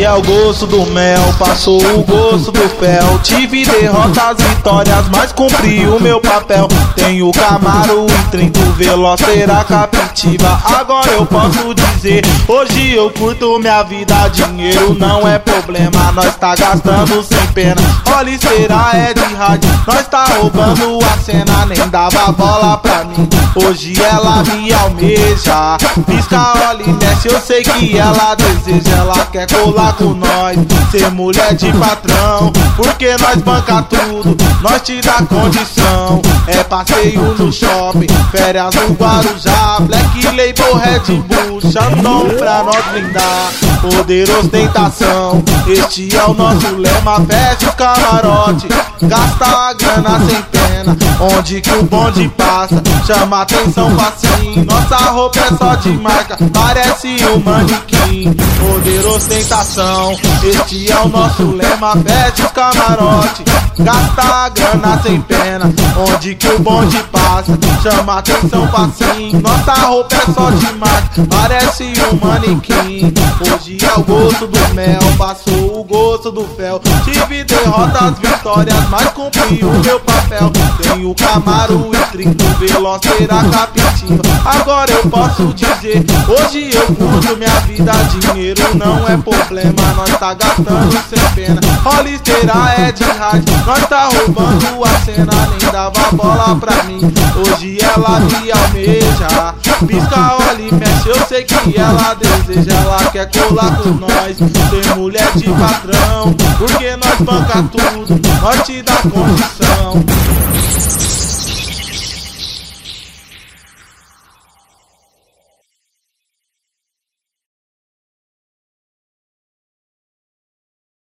Hoje é o gosto do mel, passou o gosto do fel. Tive derrotas, vitórias, mas cumpri o meu papel. Tenho Camaro e 30 Veloceira Captiva. Agora eu posso dizer, hoje eu curto minha vida. Dinheiro não é problema, nós tá gastando sem pena. Oliceira é de rádio, nós tá roubando a cena. Nem dava bola pra mim, hoje ela me almeja. Pisca, olha e desce, eu sei que ela deseja. Ela quer colar com nós, ser mulher de patrão, porque nós banca tudo, nós te dá condição. É passeio no shopping, férias no Guarujá, Black Label, Red Bull, Xandão pra nós brindar. Poder, ostentação, este é o nosso lema. Fecha o camarote, gasta a grana sem pena. Onde que o bonde passa, chama atenção facinho. Nossa roupa é só de marca, parece um manequim. Poder, ostentação, este é o nosso lema. Fecha o camarote, gasta a grana sem pena. Onde que o bonde passa, chama atenção facinho. Nossa roupa é só de marca, parece um manequim. Hoje é o gosto do mel, passou o gosto do fel. Tive derrotas, vitórias, mas cumpri o meu papel. Tenho Camaro e 30 Veloceira Captiva. Agora eu posso dizer, hoje eu curto minha vida. Dinheiro não é problema, nós tá gastando sem pena. Oliceira é de rádio, nós tá roubando a cena. Nem dava bola pra mim, hoje ela me almeja. Pisca, olha e mexe, eu sei que ela deseja. Ela quer colar com nós, ser mulher de patrão, porque nós banca tudo, nós te dá condição.